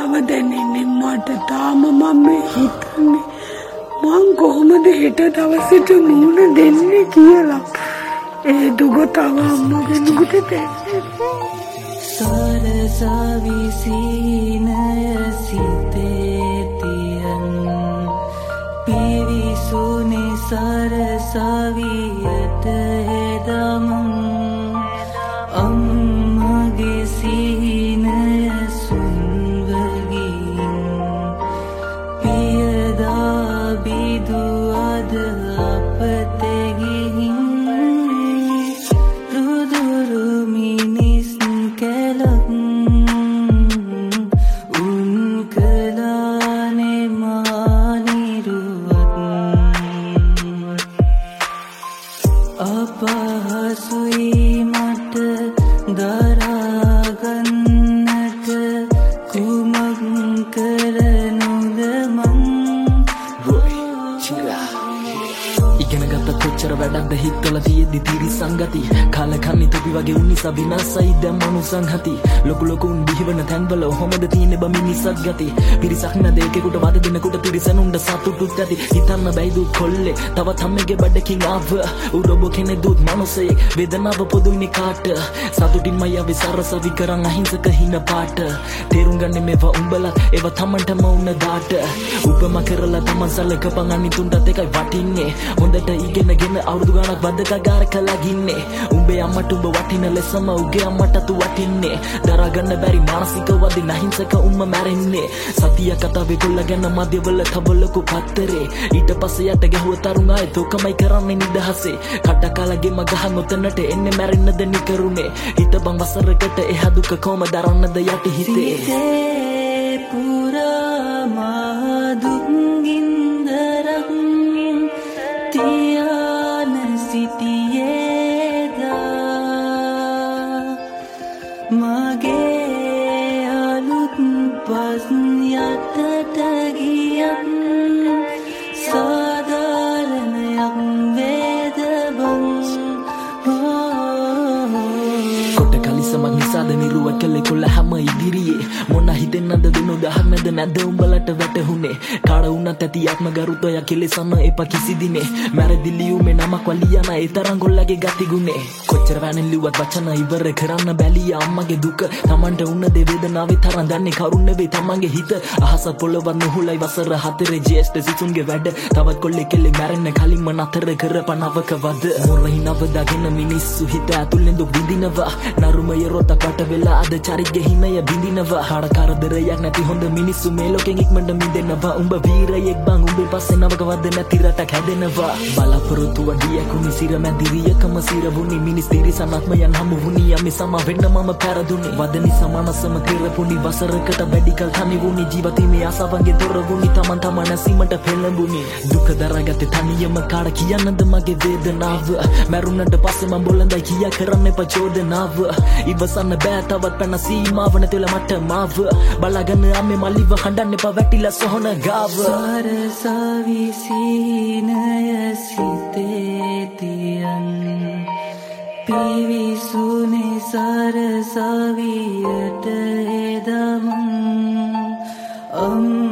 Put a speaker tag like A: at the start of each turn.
A: වේදනාව දැනෙන්නේ මට තාම මම හිතන්නේ මං කොහොමද හෙට දවසට මුණ දෙන්නේ කියලා ඒ දුක තව අම්මගෙනුට දෙන්නේ
B: සරසවි සීනය සිතේ තියන් පිවිසුනේ සරසවියට හෙදම අම්මගේ සීනය සුන්වගින් පියදා බිදුවද අපතෙගින් රුදුරු මිනිස් කෙලක් උන් කලානේ මානිරුවත් අපහසුයි මට දරාගන්නට කුමක් කරනුද මං ඉගෙන ගත්ත කොච්චර වැඩක්ද හිතවල තියෙද්දි තිරිසංගති කාලකන්ණි තොපි වගේ උන් නිසා විනාසයි දැන් මනුසන් හති ලොකු ලොකුන් බිහිවන තැන්වල කොහොමද තියෙන්නේ බ මිනිස්සක් ගති පිරිසක් නැද එකෙකුට වද දෙනකොට තිරිසනුන්ට සතුටුත් ඇති හිතන්න බැයිදු කොල්ලේ තවත් හැමගේ බඩකින් ආව උරොබ කෙනෙක් දුත් මනුසේ වේදනාව පොදුන්නේ කාට සතුටින් මයවේ සරසවි කරන් අහිංසක හින පාට තේරුම් ගන්නේ මේවා උඹලා ඒවා තමන්ටම උන්න දාට උපම කරලා තමන් සලකපන් අනිතුන්ටත් එකයි වටින්නේ හොඳට ඉගෙනගෙන අවුරුදු ගානක් වදකගාර කළගින්නේ උඹේ අම්මට උඹ වටින ලෙසම උගේ අම්මටත් වටින්නේ දරාගන්න බැරි මානසික වදින අහිංසක උම්ම මැරෙන්නේ සතිය කතාවේ කොල්ල ගැන මැදවල තවලකු පත්තරේ ඊට පස්සේ යට ගැහුව තරුණ අය තෝකමයි කරන්නේ නිදහසේ කටකලගේ මගහන් ඔතනට එන්නේ මැරෙන්නද නිකරුනේ හිත බං වසරකට එහා දුක කොම දරන්නද යටි හිතේ පුරා මා දුක්ගින්දරක් තියාන සිටියේදා මගේ අලුත් පස් යටට ගියත් සාධාරණයක් වේද බං කොට කලිසමක් නිසාද නිරුව කළේ කොල්ල හැම ඉදිරියේ මොන හිතෙන්නද දෙනු දහන්නද නැද උඹලට වැටහුනේ කාඩ වුණත් ඇති ආත්ම ගරුතය කෙලෙසන්න එපා කිසි දිනේ මැරදිලියු මේ නමක් වලියන ඒ තරම් ගොල්ලගේ ගතිගුනේ කොච්චර වැනෙන් ලිව්වත් වචන ඉවර කරන්න බැලිය අම්මගේ දුක තමන්ට උන්න දේ වේදනාවේ තරම් දන්නේ කරුණ නෙවෙයි තමන්ගේ හිත අහස පොළව නුහුලයි වසර 4 ජේෂ්ඨ සිසුන්ගේ වැඩ තවත් කොල්ලෙක් කෙල්ලේ මැරෙන්න කලින්ම නතර කරපනවක වද මොරහිනව දාගෙන මිනිස්සු හිත ඇතුලෙන් දුක් විඳිනවා නරුමය රොතකට වෙලා අද චරිත්ගේ හිමය බිඳිනවා හඩ කරදරයක් නැති හොඳ මිනිස්සු මේ ලෝකෙන් ඉක්මනට මිදෙනවා උඹ වීරයෙක් බං උඹේ පස්සේ නවක වද නැති රටක් හැදෙනවා බලාපොරොත්තු වඩිය කුනි සිර මැදිරියකම සිරවුනි මිනිස් තිරිසනක්මයන් හමු වුණි යමි සම වෙන්න මම පැරදුනි වදනි සමානසම කෙරපුනි වසරකට වැඩිකල් තනි වුනි ජීවිතේ ආසාවන්ගේ දොර වුනි තමන් තමන් ඇසීමට පෙළඹුනි දුක දරාගත්තේ තනියම කාඩ කියන්නද මගේ වේදනාව මැරුණට පස්සේ මම බොළඳයි කියා කරන්න එපා චෝදනාව ඉවසන්න බෑ තවත් පැන සීමාව නැතිල මට මාව බලාගන්න අම්මේ මල්ලිව හඬන්න එපා වැටිලා සොහන ගාව සරසවි සීනය සිතේ තියන් පිවිසුනේ සරසවියට එදම